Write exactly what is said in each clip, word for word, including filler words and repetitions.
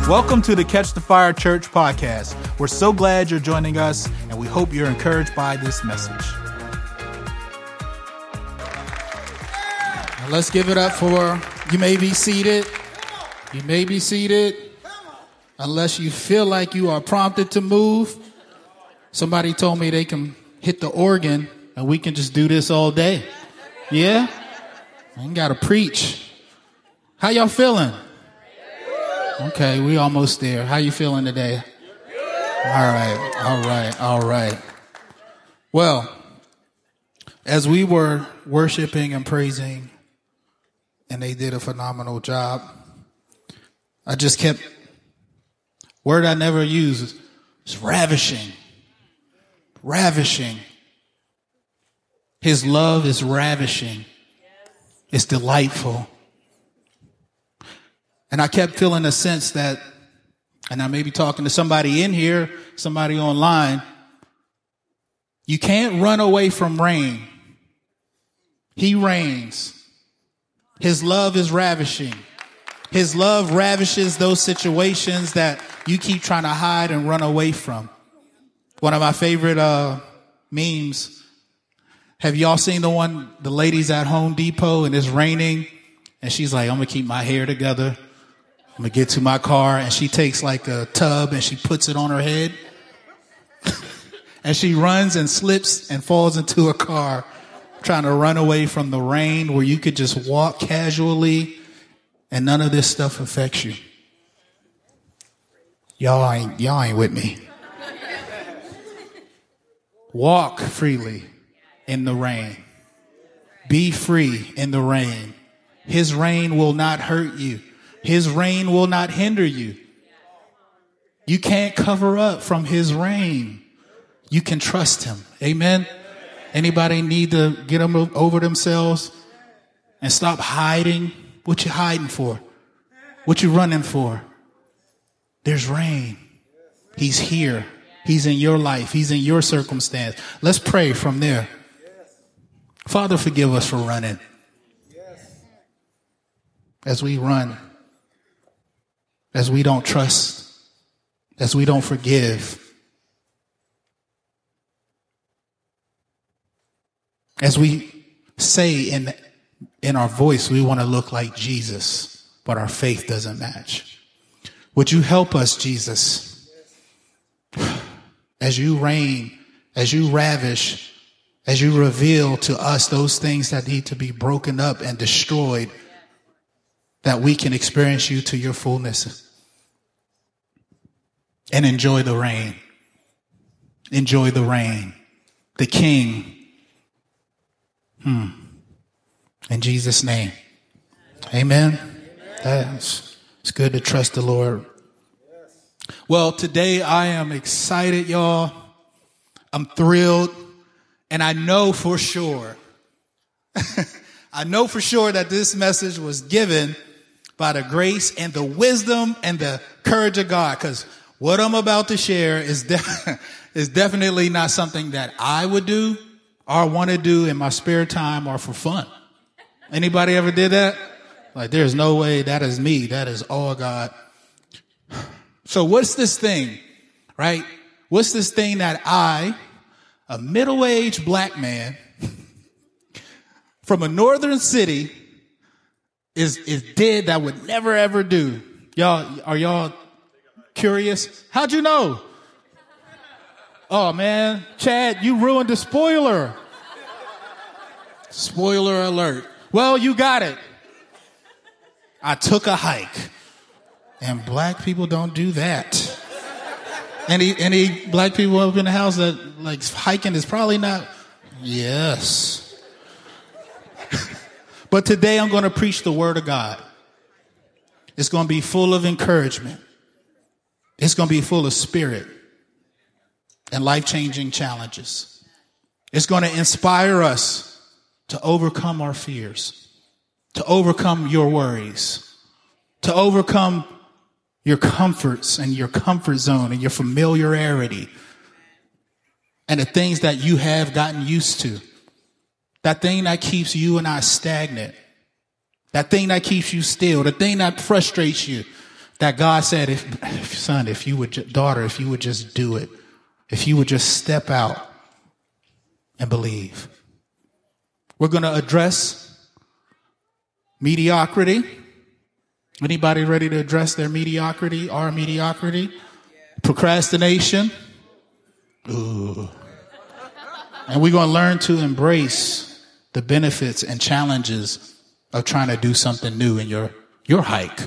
Welcome to the Catch the Fire Church podcast. We're so glad you're joining us, and we hope you're encouraged by this message. Let's give it up for, you may be seated. You may be seated. Unless you feel like you are prompted to move. Somebody told me they can hit the organ and we can just do this all day. Yeah? I ain't got to preach. How y'all feeling? Okay, we almost there. How you feeling today? All right, all right, all right. Well, as we were worshiping and praising, and they did a phenomenal job, I just kept, word I never use is ravishing. Ravishing. His love is ravishing. It's delightful. And I kept feeling a sense that, and I may be talking to somebody in here, somebody online, you can't run away from rain. He reigns. His love is ravishing. His love ravishes those situations that you keep trying to hide and run away from. One of my favorite uh, memes. Have y'all seen the one, the ladies at Home Depot and it's raining and she's like, I'm going to keep my hair together. I'm going to get to my car, and she takes like a tub and she puts it on her head and she runs and slips and falls into a car trying to run away from the rain where you could just walk casually and none of this stuff affects you. Y'all ain't, y'all ain't with me. Walk freely in the rain. Be free in the rain. His rain will not hurt you. His rain will not hinder you. You can't cover up from his rain. You can trust him. Amen. Anybody need to get them over themselves and stop hiding? What you hiding for? What you running for? There's rain. He's here. He's in your life. He's in your circumstance. Let's pray from there. Father, forgive us for running. As we run, as we don't trust, as we don't forgive, as we say in, in our voice, we want to look like Jesus, but our faith doesn't match. Would you help us, Jesus, as you reign, as you ravish, as you reveal to us those things that need to be broken up and destroyed, that we can experience you to your fullness and enjoy the rain. Enjoy the rain. The King. Hmm. In Jesus' name. Amen. That's, it's good to trust the Lord. Well, today I am excited, y'all. I'm thrilled. And I know for sure, I know for sure that this message was given by the grace and the wisdom and the courage of God. Because what I'm about to share is, de- is definitely not something that I would do or want to do in my spare time or for fun. Anybody ever did that? Like, there's no way that is me. That is all God. So what's this thing, right? What's this thing that I, a middle-aged black man from a northern city, is, is did that would never ever do? Y'all, are y'all curious? How'd you know? Oh man, Chad, you ruined the spoiler. Spoiler alert. Well, you got it. I took a hike. And black people don't do that. Any, any black people up in the house that like hiking is probably not. Yes. But today I'm going to preach the word of God. It's going to be full of encouragement. It's going to be full of spirit and life-changing challenges. It's going to inspire us to overcome our fears, to overcome your worries, to overcome your comforts and your comfort zone and your familiarity and the things that you have gotten used to. That thing that keeps you and I stagnant. That thing that keeps you still. The thing that frustrates you. that God said, if, if son, if you would, ju- daughter, if you would just do it, if you would just step out and believe. We're going to address mediocrity. Anybody ready to address their mediocrity, our mediocrity? Procrastination. Ooh. And we're going to learn to embrace the benefits and challenges of trying to do something new in your, your hike.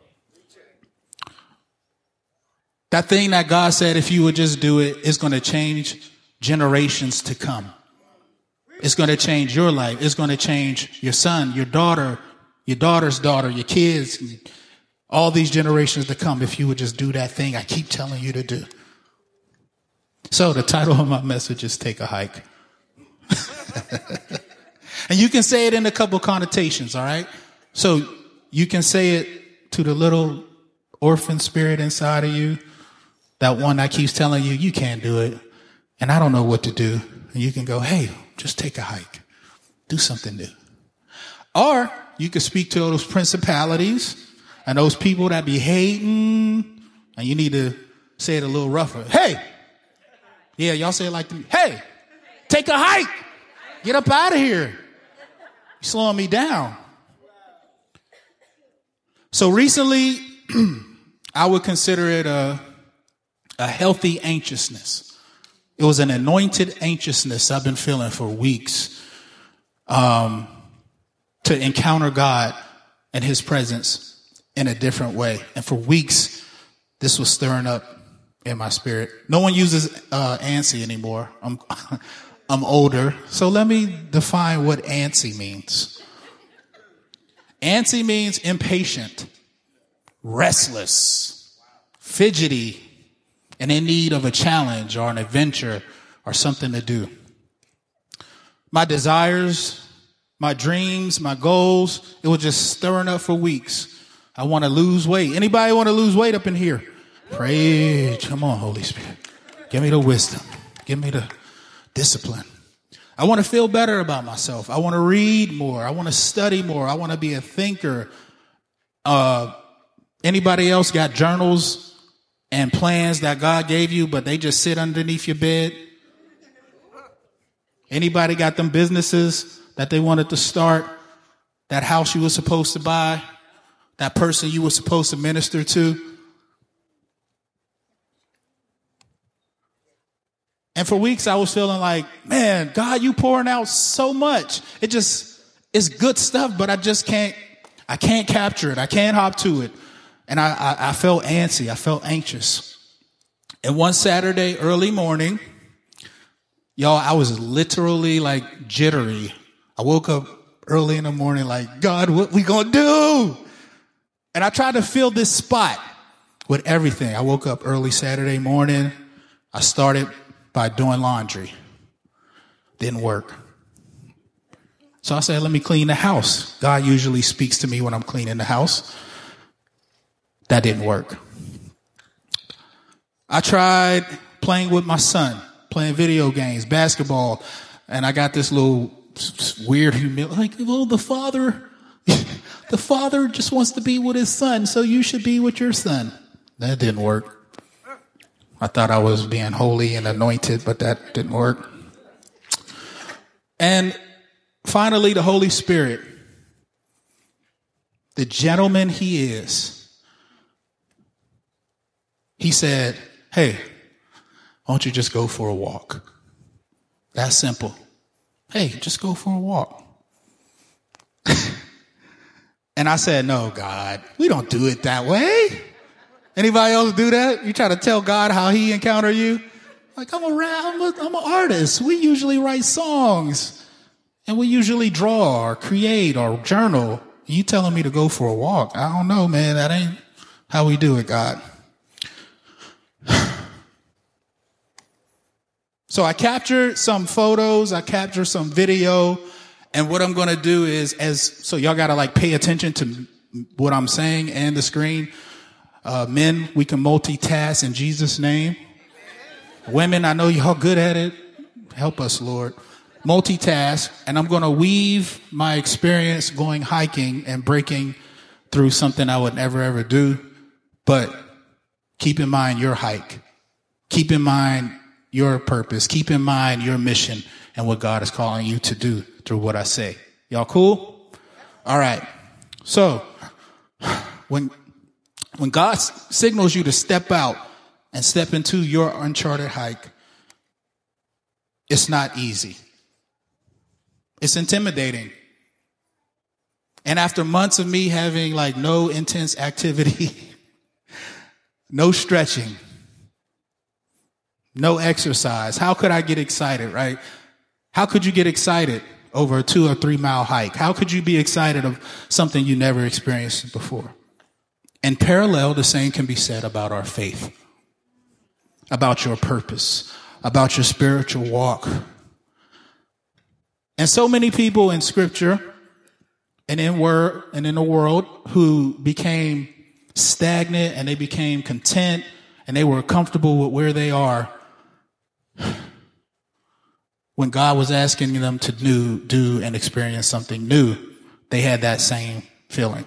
That thing that God said, if you would just do it, it's going to change generations to come. It's going to change your life. It's going to change your son, your daughter, your daughter's daughter, your kids, all these generations to come if you would just do that thing I keep telling you to do. So the title of my message is Take a Hike. And you can say it in a couple connotations, all right? So you can say it to the little orphan spirit inside of you, that one that keeps telling you, you can't do it, and I don't know what to do. And you can go, hey, just take a hike. Do something new. Or you can speak to those principalities and those people that be hating, and you need to say it a little rougher. Hey! Yeah, y'all say it like, hey, take a hike. Get up out of here. You're slowing me down. So recently, I would consider it a, a healthy anxiousness. It was an anointed anxiousness I've been feeling for weeks, um, to encounter God and his presence in a different way. And for weeks, this was stirring up in my spirit. No one uses uh, antsy anymore. I'm I'm older, so let me define what antsy means. Antsy means impatient, restless, fidgety, and in need of a challenge or an adventure or something to do. My desires, my dreams, my goals, it was just stirring up for weeks. I want to lose weight. Anybody want to lose weight up in here? Pray. Come on, Holy Spirit. Give me the wisdom. Give me the discipline. I want to feel better about myself. I want to read more. I want to study more. I want to be a thinker. Uh, anybody else got journals and plans that God gave you, but they just sit underneath your bed? Anybody got them businesses that they wanted to start? That house you were supposed to buy? That person you were supposed to minister to? And for weeks I was feeling like, man, God, you pouring out so much. It just, it's good stuff, but I just can't, I can't capture it. I can't hop to it. And I, I, I felt antsy. I felt anxious. And one Saturday early morning, y'all, I was literally like jittery. I woke up early in the morning like, God, what we gonna do? And I tried to fill this spot with everything. I woke up early Saturday morning. I started by doing laundry. Didn't work. So I said, let me clean the house. God usually speaks to me when I'm cleaning the house. That didn't work. I tried playing with my son, playing video games, basketball, and I got this little weird humility, like, well, the father, the father just wants to be with his son, so you should be with your son. That didn't work. I thought I was being holy and anointed, but that didn't work. And finally, the Holy Spirit, the gentleman he is, he said, hey, why don't you just go for a walk? That's simple. Hey, just go for a walk. And I said, no, God, we don't do it that way. Anybody else do that? You try to tell God how he encountered you? Like, I'm a, I'm a, I'm an artist. We usually write songs. And we usually draw or create or journal. You telling me to go for a walk? I don't know, man. That ain't how we do it, God. So I captured some photos. I captured some video. And what I'm going to do is, as so y'all got to like pay attention to what I'm saying and the screen. Uh, men, we can multitask in Jesus' name. Women, I know y'all good at it. Help us, Lord. Multitask. And I'm going to weave my experience going hiking and breaking through something I would never, ever do But keep in mind your hike. Keep in mind your purpose. Keep in mind your mission and what God is calling you to do through what I say. Y'all cool? All right. So when, when God signals you to step out and step into your uncharted hike, it's not easy. It's intimidating. And after months of me having like no intense activity, no stretching, no exercise, how could I get excited, right? How could you get excited over a two or three mile hike? How could you be excited of something you never experienced before? And parallel, the same can be said about our faith, about your purpose, about your spiritual walk. And so many people in scripture and in word and in the world who became stagnant and they became content and they were comfortable with where they are when God was asking them to do, do and experience something new, they had that same feeling.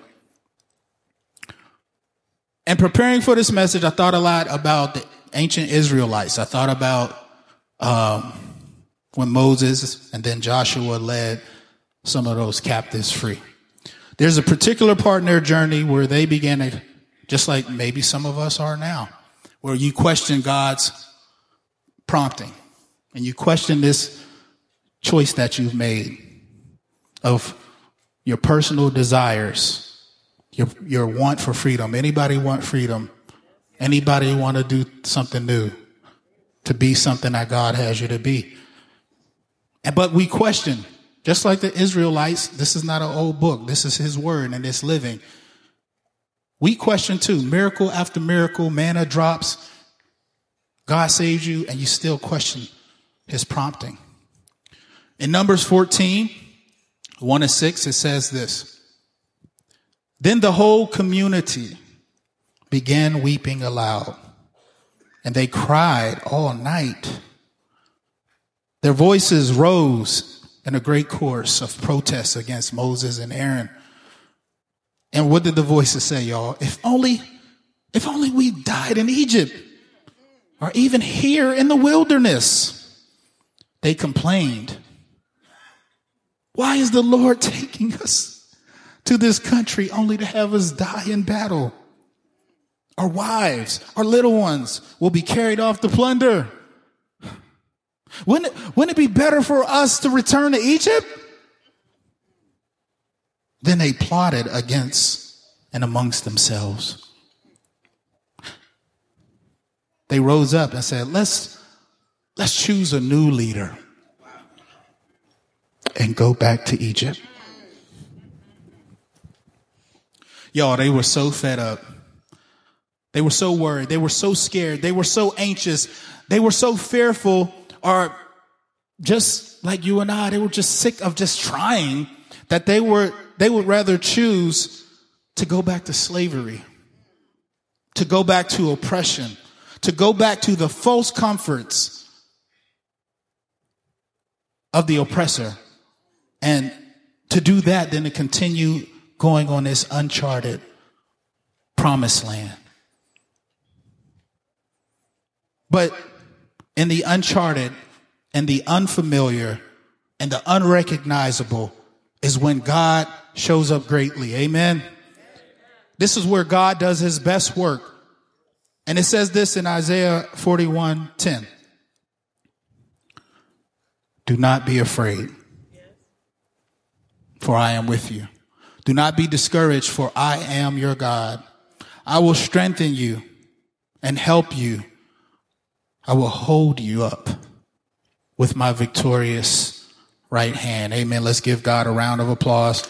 And preparing for this message, I thought a lot about the ancient Israelites. I thought about um, when Moses and then Joshua led some of those captives free. There's a particular part in their journey where they began to, just like maybe some of us are now, where you question God's prompting and you question this choice that you've made of your personal desires, your, your want for freedom. Anybody want freedom? Anybody want to do something new, to be something that God has you to be? And, but we question, just like the Israelites, this is not an old book. This is his word and it's living. We question too, miracle after miracle, manna drops. God saves you and you still question his prompting. In Numbers fourteen, one and six, it says this. Then the whole community began weeping aloud, and they cried all night. Their voices rose in a great chorus of protest against Moses and Aaron. And what did the voices say, y'all? If only, if only we died in Egypt, or even here in the wilderness. They complained. Why is the Lord taking us to this country only to have us die in battle? Our wives, our little ones will be carried off to plunder. Wouldn't it, wouldn't it be better for us to return to Egypt? Then they plotted against and amongst themselves. They rose up and said, let's, let's choose a new leader and go back to Egypt. Y'all, they were so fed up. They were so worried. They were so scared. They were so anxious. They were so fearful, or just like you and I, they were just sick of just trying, that they were, they would rather choose to go back to slavery, to go back to oppression, to go back to the false comforts of the oppressor, and to do that than to continue going on this uncharted promised land. But in the uncharted and the unfamiliar and the unrecognizable is when God shows up greatly. Amen. This is where God does his best work. And it says this in Isaiah forty-one ten. Do not be afraid, for I am with you. Do not be discouraged, for I am your God. I will strengthen you and help you. I will hold you up with my victorious right hand. Amen. Let's give God a round of applause.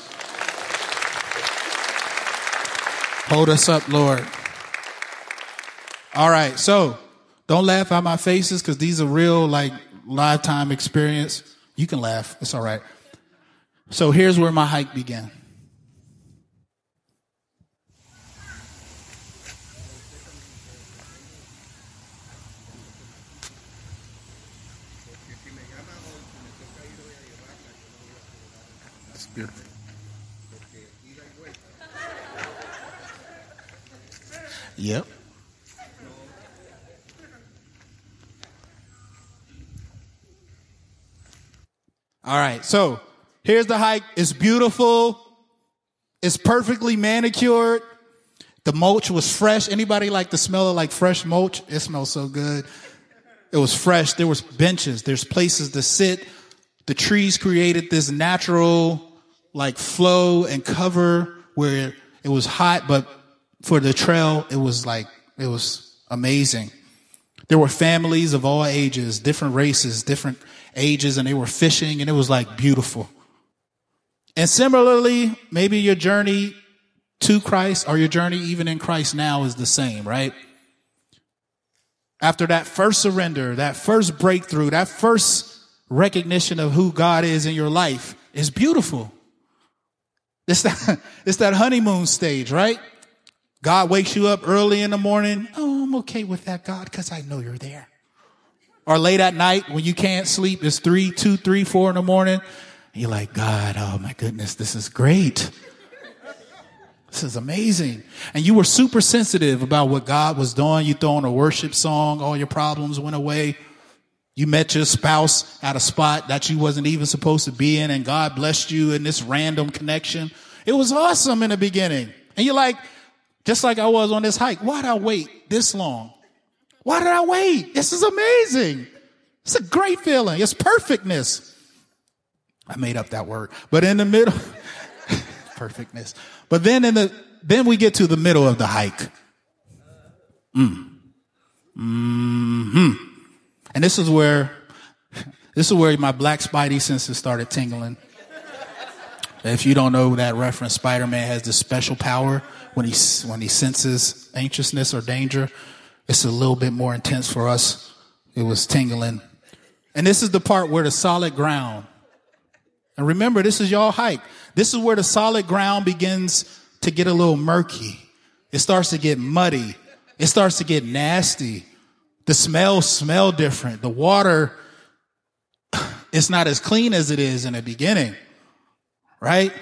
Hold us up, Lord. All right. So don't laugh at my faces, because these are real, like, lifetime experience. You can laugh. It's all right. So here's where my hike began. It's beautiful. Yep. All right, so here's the hike. It's beautiful. It's perfectly manicured. The mulch was fresh. Anybody like the smell of like fresh mulch? It smells so good. It was fresh. There was benches. There's places to sit. The trees created this natural like flow and cover where it was hot, but for the trail, it was like, it was amazing. There were families of all ages, different races, different ages, and they were fishing, and it was like beautiful. And similarly, maybe your journey to Christ or your journey even in Christ now is the same, right? After that first surrender, that first breakthrough, that first recognition of who God is in your life is beautiful. It's that, it's that honeymoon stage, right? God wakes you up early in the morning. Oh, I'm okay with that, God, because I know you're there. Or late at night when you can't sleep, it's three, two, three, four in the morning. And you're like, God, oh my goodness, this is great. This is amazing. And you were super sensitive about what God was doing. You throw on a worship song, all your problems went away. You met your spouse at a spot that you wasn't even supposed to be in, and God blessed you in this random connection. It was awesome in the beginning. And you're like, just like I was on this hike, why did I wait this long? Why did I wait? This is amazing. It's a great feeling. It's perfectness. I made up that word. But in the middle, perfectness. But then in the, then we get to the middle of the hike. Mm. Mm-hmm. And this is where, this is where my black spidey senses started tingling. If you don't know that reference, Spider-Man has this special power when he, when he senses anxiousness or danger. It's a little bit more intense for us. It was tingling. And this is the part where the solid ground. And remember, this is y'all hike. This is where the solid ground begins to get a little murky. It starts to get muddy. It starts to get nasty. The smells smell different. The water, it's not as clean as it is in the beginning, right?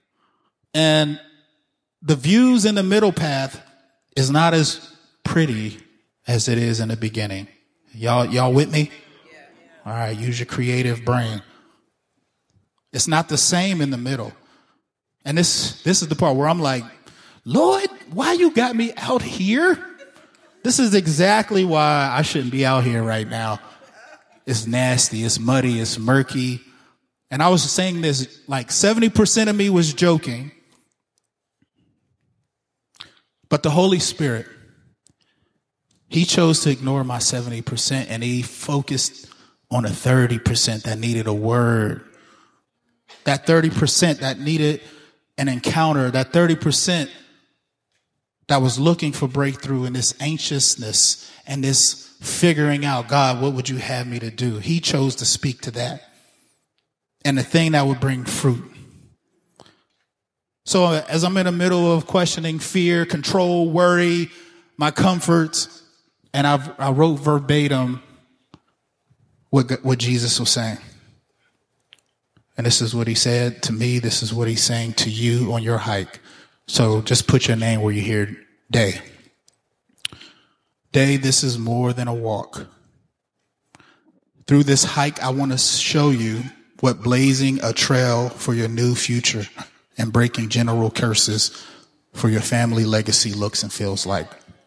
And the views in the middle path is not as pretty as it is in the beginning. Y'all, y'all with me? All right, use your creative brain. It's not the same in the middle. And this, this is the part where I'm like, Lord, why you got me out here? This is exactly why I shouldn't be out here right now. It's nasty. It's muddy. It's murky. And I was saying this, like seventy percent of me was joking. But the Holy Spirit, he chose to ignore my seventy percent and he focused on a thirty percent that needed a word. That thirty percent that needed an encounter. That thirty percent that was looking for breakthrough in this anxiousness and this figuring out, God, what would you have me to do? He chose to speak to that. And the thing that would bring fruit. So as I'm in the middle of questioning fear, control, worry, my comforts, and I've, I wrote verbatim what, what Jesus was saying. And this is what he said to me. This is what he's saying to you on your hike. So just put your name where you hear Day. Day, this is more than a walk. Through this hike, I want to show you what blazing a trail for your new future and breaking general curses for your family legacy looks and feels like.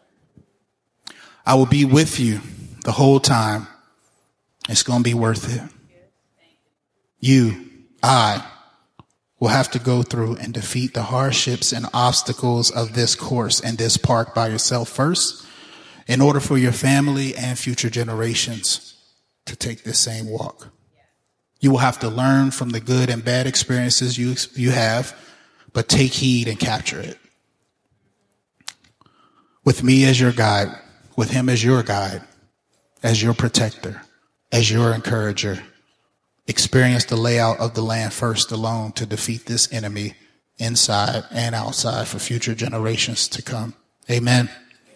I will be with you the whole time. It's going to be worth it. You, I, will have to go through and defeat the hardships and obstacles of this course and this park by yourself first, in order for your family and future generations to take this same walk. You will have to learn from the good and bad experiences you, you have, but take heed and capture it. With me as your guide, with him as your guide, as your protector, as your encourager, experience the layout of the land first alone to defeat this enemy inside and outside for future generations to come. Amen.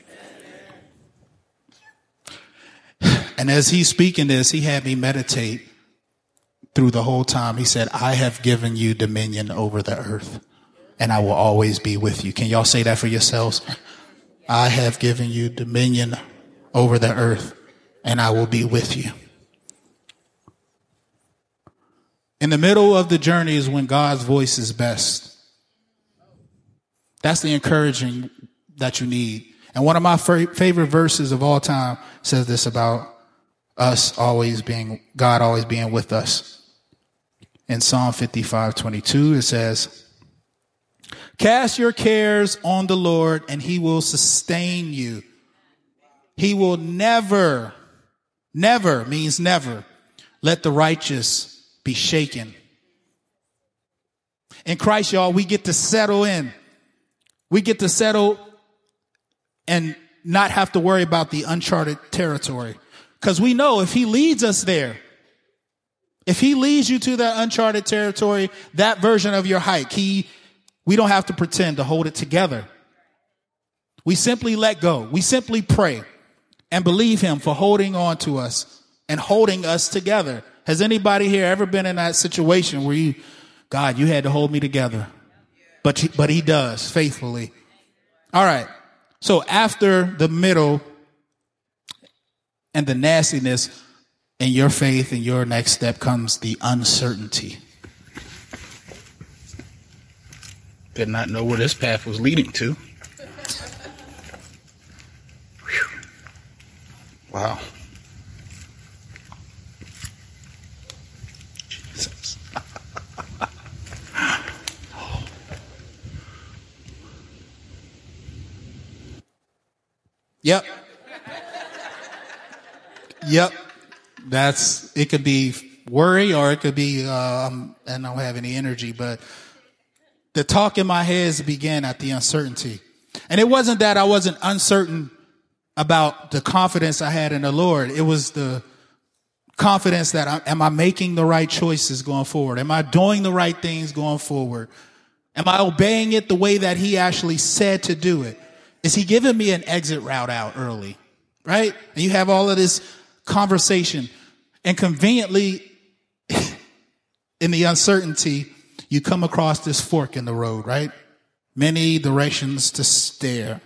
And as he's speaking this, he had me meditate through the whole time. He said, I have given you dominion over the earth, and I will always be with you. Can y'all say that for yourselves? I have given you dominion over the earth, and I will be with you. In the middle of the journey is when God's voice is best. That's the encouraging that you need. And one of my favorite verses of all time says this about us always being, God always being with us. In Psalm fifty-five twenty-two, it says, cast your cares on the Lord and he will sustain you. He will never, never means never, let the righteous be shaken. In Christ, y'all, we get to settle in. We get to settle and not have to worry about the uncharted territory. Because we know if he leads us there, if he leads you to that uncharted territory, that version of your hike, he, we don't have to pretend to hold it together. We simply let go. We simply pray and believe him for holding on to us and holding us together. Has anybody here ever been in that situation where you, God, you had to hold me together? But, but he does faithfully. All right. So after the middle and the nastiness in your faith and your next step comes the uncertainty. Did not know where this path was leading to. Whew. Wow. Jesus. Yep. Yep. That's, it could be worry or it could be, um, I don't have any energy, but the talk in my head began at the uncertainty. And it wasn't that I wasn't uncertain about the confidence I had in the Lord. It was the confidence that I, am I making the right choices going forward? Am I doing the right things going forward? Am I obeying it the way that he actually said to do it? Is he giving me an exit route out early? Right? And you have all of this conversation, and conveniently in the uncertainty, you come across this fork in the road, right? Many directions to stare.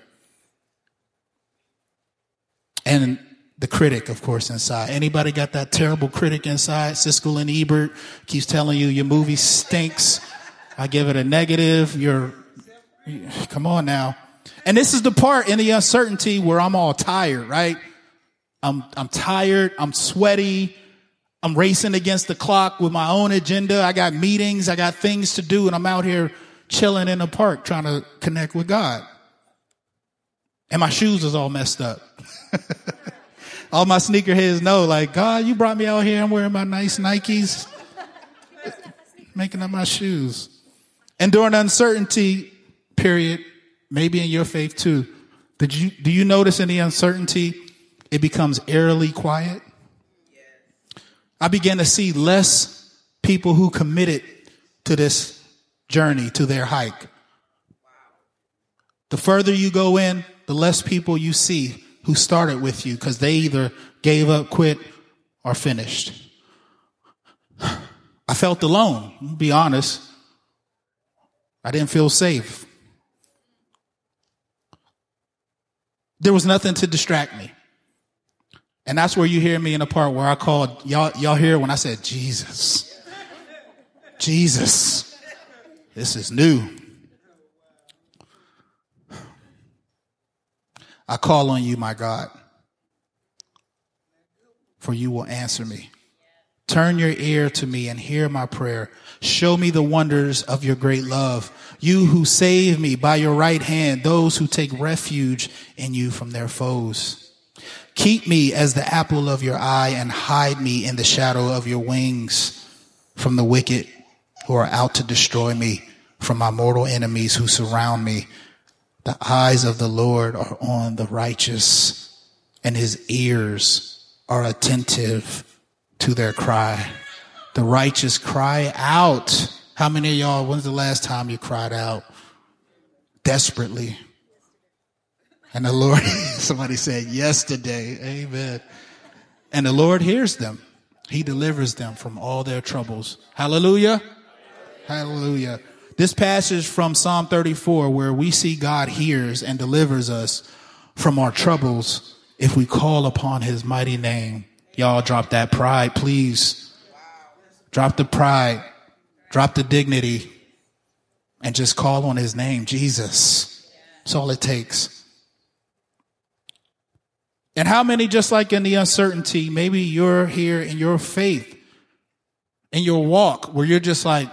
And the critic, of course, inside. Anybody got that terrible critic inside? Siskel and Ebert keeps telling you your movie stinks. I give it a negative. You're, come on now. And this is the part in the uncertainty where I'm all tired, right? I'm, I'm tired. I'm sweaty. I'm racing against the clock with my own agenda. I got meetings. I got things to do. And I'm out here chilling in the park trying to connect with God. And my shoes is all messed up. All my sneakerheads know, like, God, you brought me out here. I'm wearing my nice Nikes, making up my shoes. And during the uncertainty period, maybe in your faith too, did you, do you notice in the uncertainty, it becomes eerily quiet? I began to see less people who committed to this journey, to their hike. The further you go in, the less people you see who started with you because they either gave up, quit, or finished. I felt alone, I'll be honest. I didn't feel safe. There was nothing to distract me. And that's where you hear me in the part where I called, y'all, y'all hear when I said, Jesus, Jesus, this is new. I call on you, my God, for you will answer me. Turn your ear to me and hear my prayer. Show me the wonders of your great love. You who save me by your right hand, those who take refuge in you from their foes. Keep me as the apple of your eye and hide me in the shadow of your wings from the wicked who are out to destroy me, from my mortal enemies who surround me. The eyes of the Lord are on the righteous, and his ears are attentive to their cry. The righteous cry out. How many of y'all, when's the last time you cried out desperately? And the Lord, somebody said yesterday, amen. And the Lord hears them. He delivers them from all their troubles. Hallelujah. Hallelujah. This passage from Psalm thirty-four, where we see God hears and delivers us, from our troubles if we call upon his mighty name. Y'all drop that pride, please. Drop the pride. Drop the dignity. And just call on his name, Jesus. That's all it takes. And how many, just like in the uncertainty, maybe you're here in your faith, in your walk, where you're just like,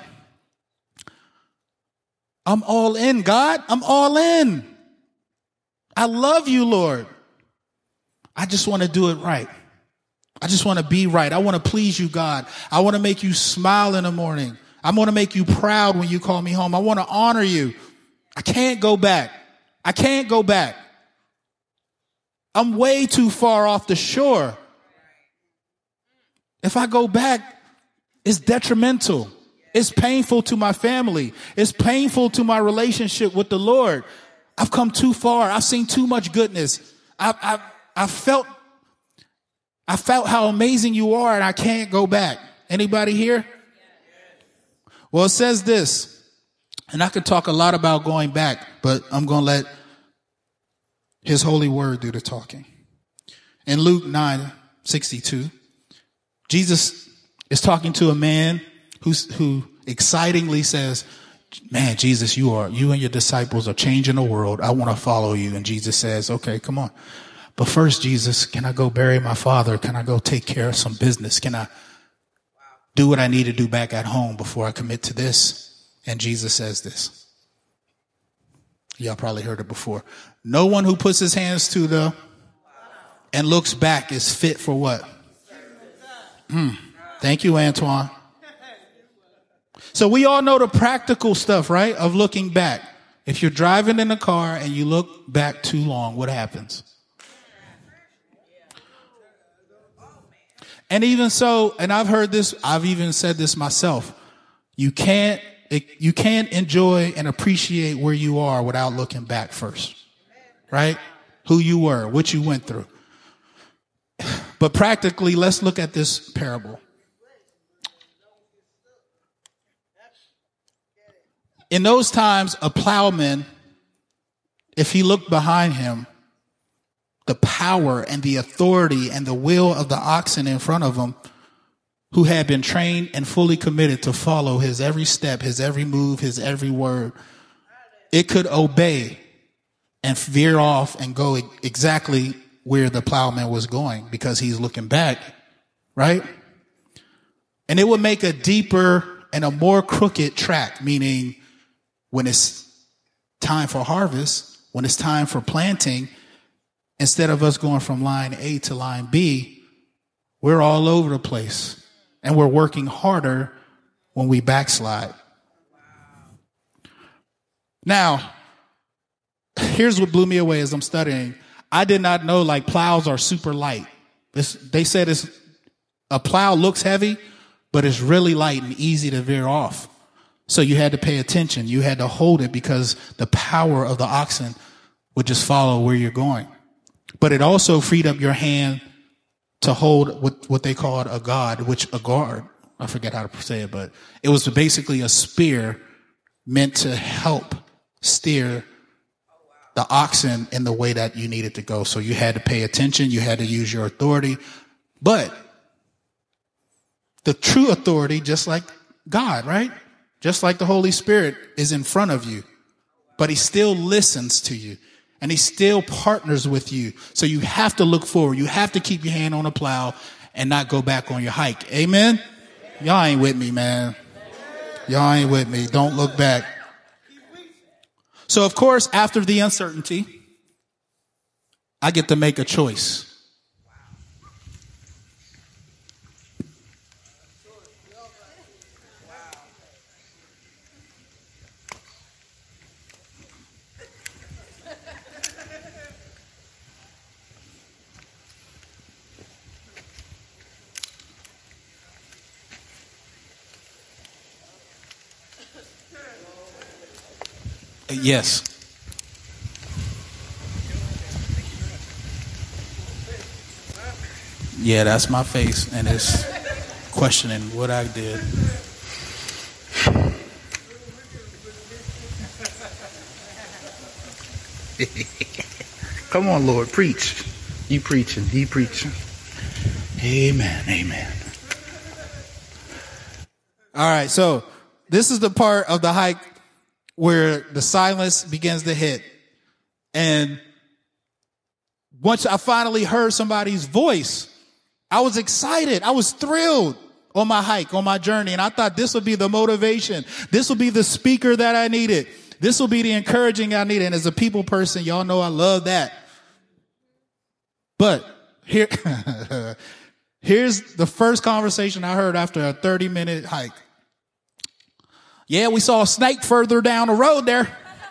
I'm all in, God. I'm all in. I love you, Lord. I just want to do it right. I just want to be right. I want to please you, God. I want to make you smile in the morning. I want to make you proud when you call me home. I want to honor you. I can't go back. I can't go back. I'm way too far off the shore. If I go back, it's detrimental. It's painful to my family. It's painful to my relationship with the Lord. I've come too far. I've seen too much goodness. I've, I've, I've felt, I felt how amazing you are, and I can't go back. Anybody here? Well, it says this, and I could talk a lot about going back, but I'm going to let his holy word do the talking. In Luke nine sixty-two, Jesus is talking to a man who's, who excitingly says, man, Jesus, you are, you and your disciples are changing the world. I want to follow you. And Jesus says, okay, come on. But first, Jesus, can I go bury my father? Can I go take care of some business? Can I do what I need to do back at home before I commit to this? And Jesus says this. Y'all probably heard it before. No one who puts his hands to the and looks back is fit for what? Mm. Thank you, Antoine. So we all know the practical stuff, right? Of looking back. If you're driving in a car and you look back too long, what happens? And even so, and I've heard this, I've even said this myself. You can't, you can't enjoy and appreciate where you are without looking back first, right? Who you were, what you went through. But practically, let's look at this parable. In those times, a plowman, if he looked behind him, the power and the authority and the will of the oxen in front of him, who had been trained and fully committed to follow his every step, his every move, his every word, it could obey and veer off and go exactly where the plowman was going because he's looking back, right? And it would make a deeper and a more crooked track, meaning when it's time for harvest, when it's time for planting, instead of us going from line A to line B, we're all over the place. And we're working harder when we backslide. Now, here's what blew me away as I'm studying. I did not know like plows are super light. It's, they said it's, a plow looks heavy, but it's really light and easy to veer off. So you had to pay attention. You had to hold it because the power of the oxen would just follow where you're going. But it also freed up your hand to hold what, what they called a god, which a guard, I forget how to say it, but it was basically a spear meant to help steer the oxen in the way that you needed to go. So you had to pay attention. You had to use your authority. But the true authority, just like God, right? Just like the Holy Spirit is in front of you, but he still listens to you. And he still partners with you. So you have to look forward. You have to keep your hand on the plow and not go back on your hike. Amen? Y'all ain't with me, man. Y'all ain't with me. Don't look back. So, of course, after the uncertainty, I get to make a choice. Yes. Yeah, that's my face, and it's questioning what I did. Come on, Lord, preach. You preaching, he preaching. Amen, amen. All right, so this is the part of the hike where the silence begins to hit. And once I finally heard somebody's voice, I was excited. I was thrilled on my hike, on my journey. And I thought this would be the motivation. This will be the speaker that I needed. This will be the encouraging I needed. And as a people person, y'all know I love that. But here, here's the first conversation I heard after a thirty minute hike. Yeah, we saw a snake further down the road there.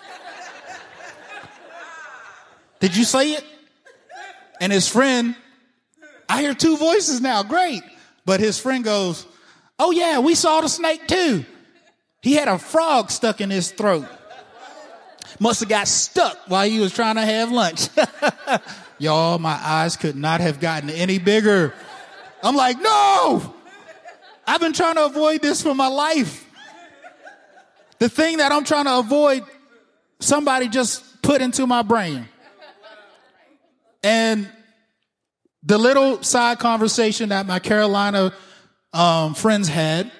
Did you see it? And his friend, I hear two voices now. Great. But his friend goes, oh yeah, we saw the snake too. He had a frog stuck in his throat. Must have got stuck while he was trying to have lunch. Y'all, my eyes could not have gotten any bigger. I'm like, no, I've been trying to avoid this for my life. The thing that I'm trying to avoid, somebody just put into my brain. And the little side conversation that my Carolina um, friends had,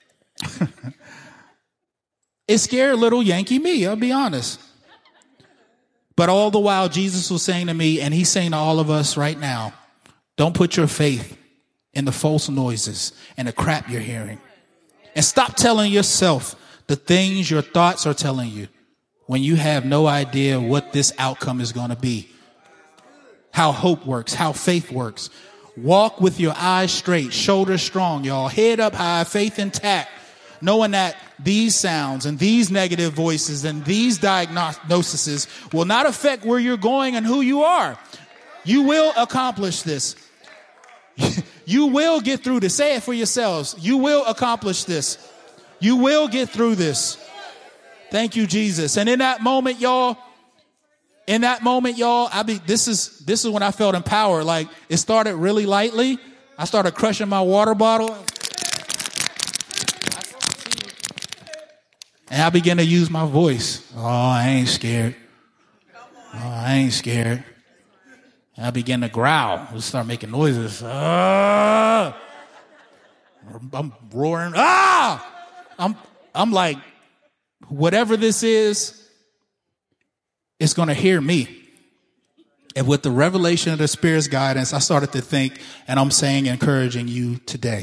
it scared little Yankee me, I'll be honest. But all the while, Jesus was saying to me, and he's saying to all of us right now, don't put your faith in the false noises and the crap you're hearing. And stop telling yourself the things your thoughts are telling you when you have no idea what this outcome is going to be. How hope works, how faith works. Walk with your eyes straight, shoulders strong, y'all. Head up high, faith intact, knowing that these sounds and these negative voices and these diagnoses will not affect where you're going and who you are. You will accomplish this. You will get through this. Say it for yourselves. You will accomplish this. You will get through this. Thank you, Jesus. And in that moment, y'all, In that moment, y'all, I be this is this is when I felt empowered. Like, it started really lightly. I started crushing my water bottle. And I began to use my voice. Oh, I ain't scared. Oh, I ain't scared. And I began to growl. I start making noises. Ah! I'm roaring. Ah! I'm I'm like, whatever this is, it's going to hear me. And with the revelation of the Spirit's guidance, I started to think, and I'm saying, encouraging you today.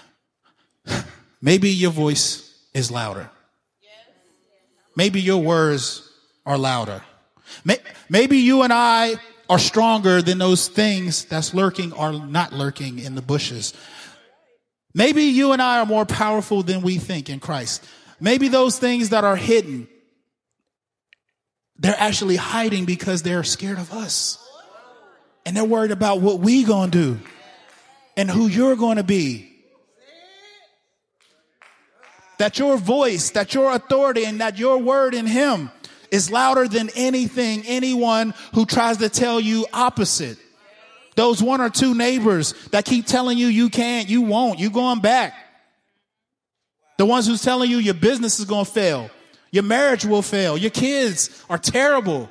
Maybe your voice is louder. Maybe your words are louder. Maybe you and I are stronger than those things that's lurking or not lurking in the bushes. Maybe you and I are more powerful than we think in Christ. Maybe those things that are hidden, they're actually hiding because they're scared of us. And they're worried about what we gonna do and who you're gonna be. That your voice, that your authority, and that your word in him is louder than anything, anyone who tries to tell you opposite. Those one or two neighbors that keep telling you you can't, you won't, you going back. The ones who's telling you your business is going to fail. Your marriage will fail. Your kids are terrible.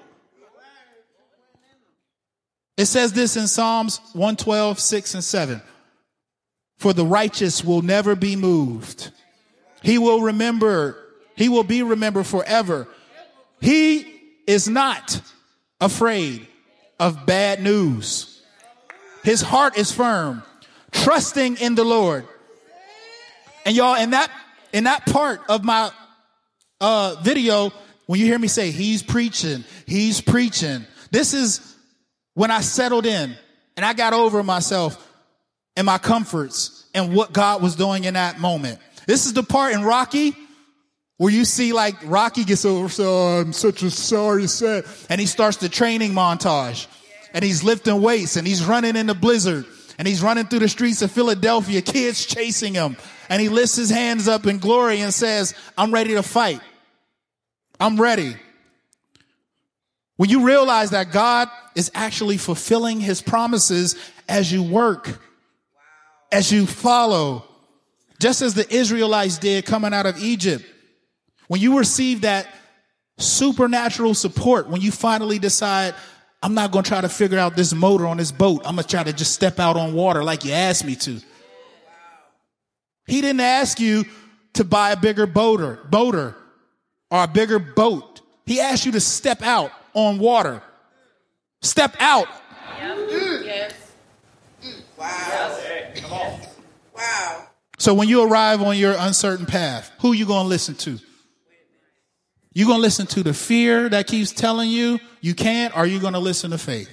It says this in Psalms one twelve, six and seven. For the righteous will never be moved. He will remember, he will be remembered forever. He is not afraid of bad news. His heart is firm, trusting in the Lord. And y'all, in that, in that part of my uh, video, when you hear me say, he's preaching, he's preaching, this is when I settled in and I got over myself and my comforts and what God was doing in that moment. This is the part in Rocky where you see like Rocky gets over, so I'm such a sorry set. And he starts the training montage and he's lifting weights and he's running in the blizzard and he's running through the streets of Philadelphia, kids chasing him. And he lifts his hands up in glory and says, I'm ready to fight. I'm ready. When you realize that God is actually fulfilling his promises as you work, as you follow, just as the Israelites did coming out of Egypt. When you receive that supernatural support, when you finally decide, I'm not going to try to figure out this motor on this boat. I'm going to try to just step out on water like you asked me to. He didn't ask you to buy a bigger boater, boater or a bigger boat. He asked you to step out on water. Step out. Yep. Mm. Yes. Mm. Wow. Hey, come on. Wow. So when you arrive on your uncertain path, who you going to listen to? You going to listen to the fear that keeps telling you you can't, or are you going to listen to faith?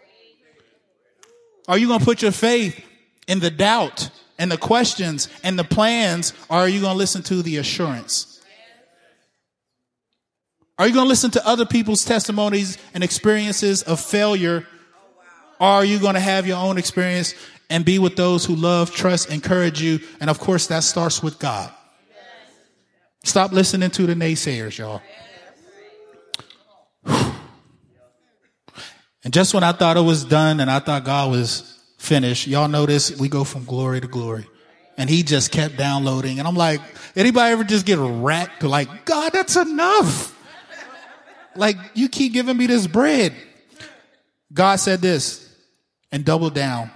Are you going to put your faith in the doubt and the questions and the plans, or are you going to listen to the assurance? Are you going to listen to other people's testimonies and experiences of failure, or are you going to have your own experience and be with those who love, trust, encourage you? And of course, that starts with God. Stop listening to the naysayers, y'all. And just when I thought it was done and I thought God was finished, y'all notice we go from glory to glory. And he just kept downloading. And I'm like, anybody ever just get racked? Like, God, that's enough. Like, you keep giving me this bread. God said this, and double down.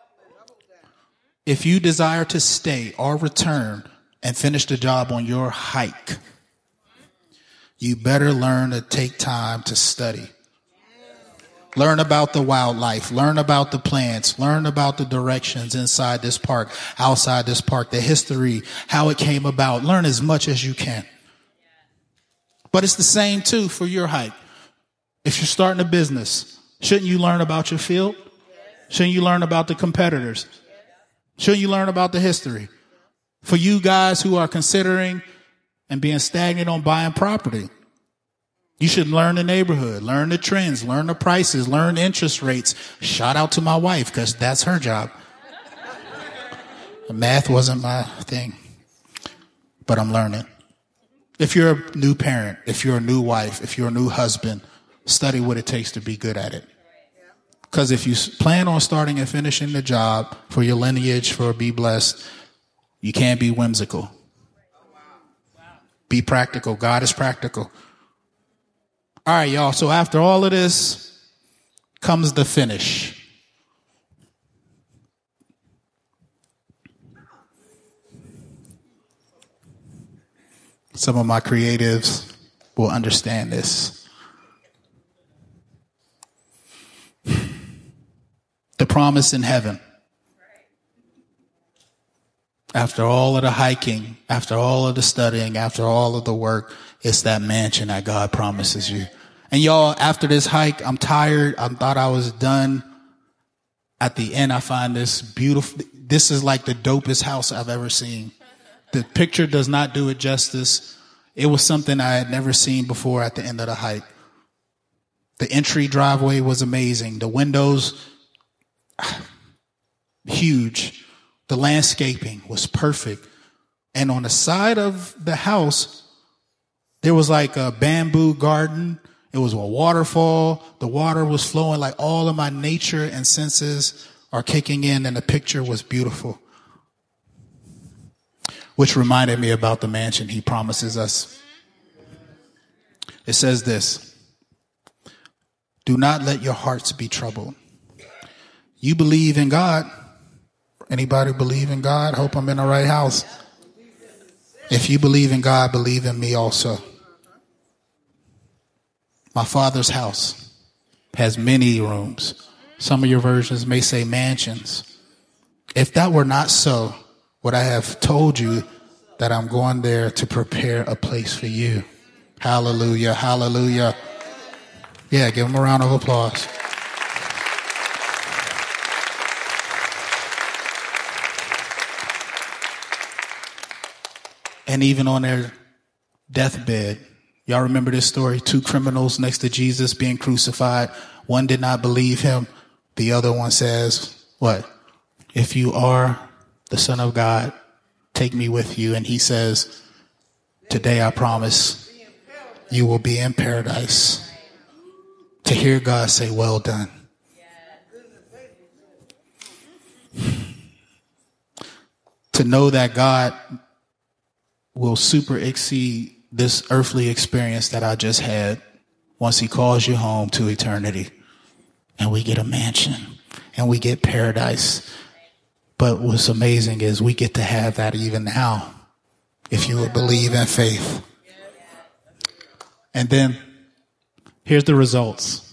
If you desire to stay or return and finish the job on your hike, you better learn to take time to study. Learn about the wildlife. Learn about the plants. Learn about the directions inside this park, outside this park, the history, how it came about. Learn as much as you can. But it's the same, too, for your hike. If you're starting a business, shouldn't you learn about your field? Shouldn't you learn about the competitors? Shouldn't you learn about the history? For you guys who are considering and being stagnant on buying property, you should learn the neighborhood, learn the trends, learn the prices, learn interest rates. Shout out to my wife, because that's her job. Math wasn't my thing, but I'm learning. If you're a new parent, if you're a new wife, if you're a new husband, study what it takes to be good at it. Because if you plan on starting and finishing the job for your lineage, for Be Blessed, you can't be whimsical. Be practical. God is practical. All right, y'all. So after all of this comes the finish. Some of my creatives will understand this. The promise in heaven. After all of the hiking, after all of the studying, after all of the work, it's that mansion that God promises you. And y'all, after this hike, I'm tired. I thought I was done. At the end, I find this beautiful. This is like the dopest house I've ever seen. The picture does not do it justice. It was something I had never seen before at the end of the hike. The entry driveway was amazing. The windows, huge. The landscaping was perfect. And on the side of the house, there was like a bamboo garden. It was a waterfall. The water was flowing. Like all of my nature and senses are kicking in, and the picture was beautiful. Which reminded me about the mansion he promises us. It says this: do not let your hearts be troubled. You believe in God. Anybody believe in God? Hope I'm in the right house. If you believe in God, believe in me also. My Father's house has many rooms. Some of your versions may say mansions. If that were not so, would I have told you that I'm going there to prepare a place for you? Hallelujah, hallelujah. Yeah, give him a round of applause. And even on their deathbed, y'all remember this story? Two criminals next to Jesus being crucified. One did not believe him. The other one says, what? If you are the Son of God, take me with you. And he says, today I promise you will be in paradise. To hear God say, well done. To know that God will super exceed this earthly experience that I just had once he calls you home to eternity. and we get a mansion and we get paradise. But what's amazing is we get to have that even now, if you would believe in faith. And then here's the results.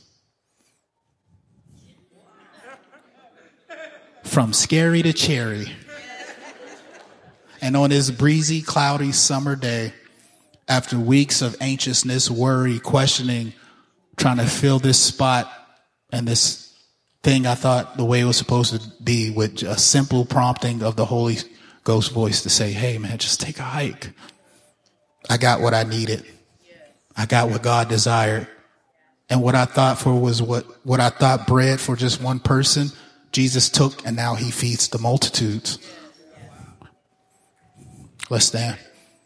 From scary to cherry. And on this breezy, cloudy summer day, after weeks of anxiousness, worry, questioning, trying to fill this spot and this thing I thought the way it was supposed to be, with a simple prompting of the Holy Ghost voice to say, hey man, just take a hike. I got what I needed. I got what God desired. And what I thought for was what, what I thought bread for just one person, Jesus took, and now he feeds the multitudes. Let's stand.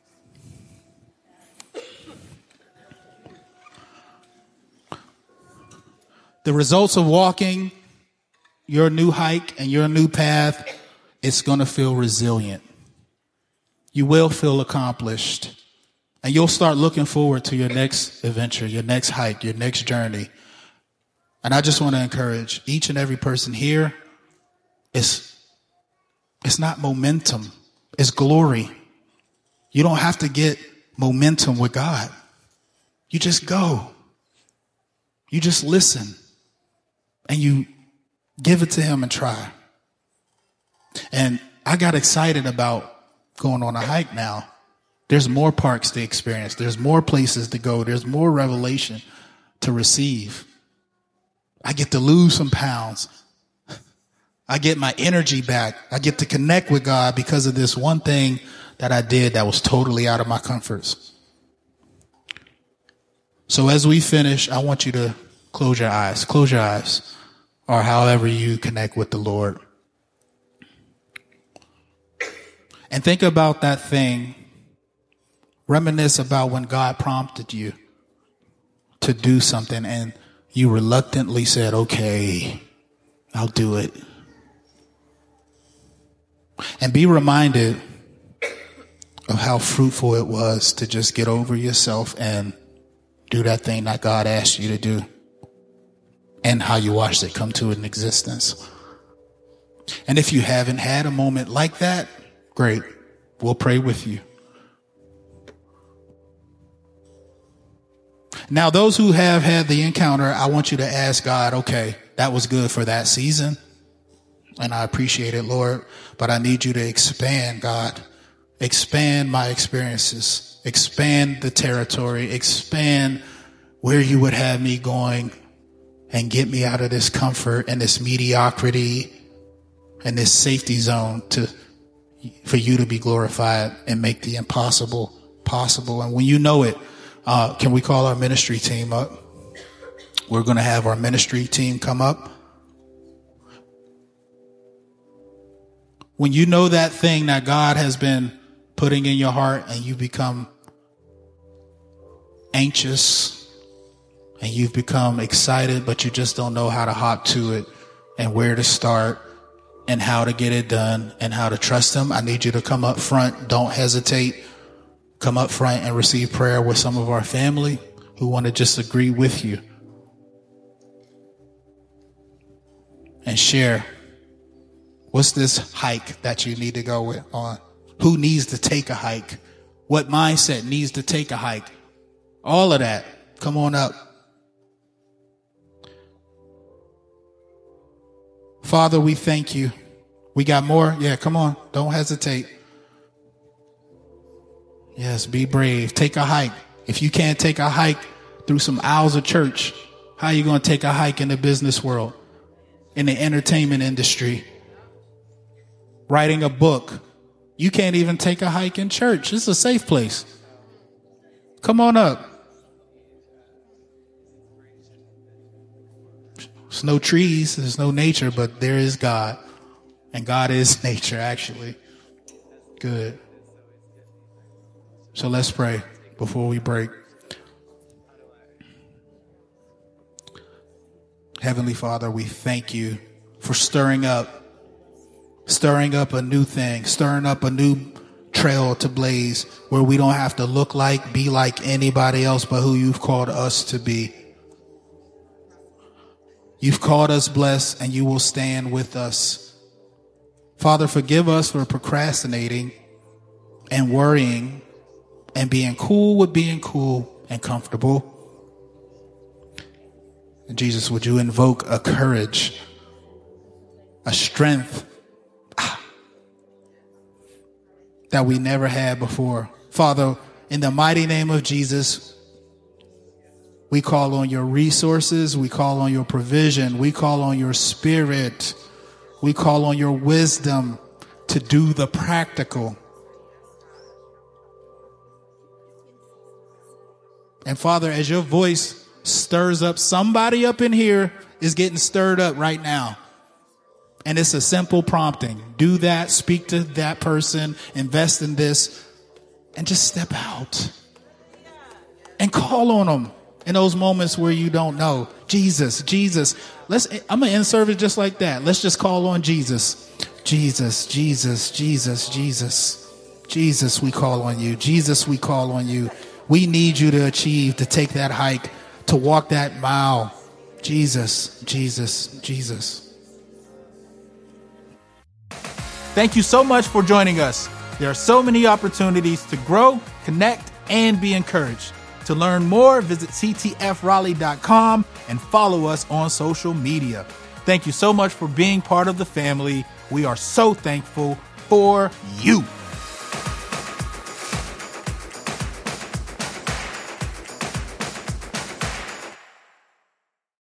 The results of walking your new hike and your new path, it's going to feel resilient. You will feel accomplished. And you'll start looking forward to your next adventure, your next hike, your next journey. And I just want to encourage each and every person here, it's, it's not momentum, it's glory. You don't have to get momentum with God. You just go. You just listen. And you give it to him and try. And I got excited about going on a hike now. There's more parks to experience. There's more places to go. There's more revelation to receive. I get to lose some pounds. I get my energy back. I get to connect with God because of this one thing that I did that was totally out of my comforts. So as we finish, I want you to close your eyes. Close your eyes, or however you connect with the Lord. And think about that thing. Reminisce about when God prompted you to do something and you reluctantly said, okay, I'll do it. And be reminded of how fruitful it was to just get over yourself and do that thing that God asked you to do, and how you watched it come to an existence. And if you haven't had a moment like that, great. We'll pray with you. Now, those who have had the encounter, I want you to ask God, okay, that was good for that season, and I appreciate it, Lord, but I need you to expand, God. Expand my experiences. Expand the territory. Expand where you would have me going, and get me out of this comfort and this mediocrity and this safety zone to for you to be glorified and make the impossible possible. And when you know it, uh, can we call our ministry team up? We're going to have our ministry team come up. When you know that thing that God has been putting in your heart and you become anxious and you've become excited, but you just don't know how to hop to it and where to start and how to get it done and how to trust him, I need you to come up front. Don't hesitate. Come up front and receive prayer with some of our family who want to just agree with you and share. What's this hike that you need to go with on? Who needs to take a hike? What mindset needs to take a hike? All of that. Come on up. Father, we thank you. We got more? Yeah, come on. Don't hesitate. Yes, be brave. Take a hike. If you can't take a hike through some aisles of church, how are you going to take a hike in the business world, in the entertainment industry, writing a book? You can't even take a hike in church. It's a safe place. Come on up. There's no trees, there's no nature, but there is God. And God is nature, actually. Good. So let's pray before we break. Heavenly Father, we thank you for stirring up, stirring up a new thing, stirring up a new trail to blaze where we don't have to look like, be like anybody else but who you've called us to be. You've called us blessed, and you will stand with us. Father, forgive us for procrastinating and worrying and being cool with being cool and comfortable. And Jesus, would you invoke a courage, a strength ah, that we never had before. Father, in the mighty name of Jesus, we call on your resources. We call on your provision. We call on your spirit. We call on your wisdom to do the practical. And Father, as your voice stirs up, somebody up in here is getting stirred up right now. And it's a simple prompting. Do that, speak to that person, invest in this, and just step out and call on them. In those moments where you don't know, Jesus, Jesus, let's, I'm going to end service just like that. Let's just call on Jesus. Jesus, Jesus, Jesus, Jesus, Jesus, we call on you. Jesus, we call on you. We need you to achieve, to take that hike, to walk that mile. Jesus, Jesus, Jesus. Thank you so much for joining us. There are so many opportunities to grow, connect, and be encouraged. To learn more, visit c t f raleigh dot com and follow us on social media. Thank you so much for being part of the family. We are so thankful for you.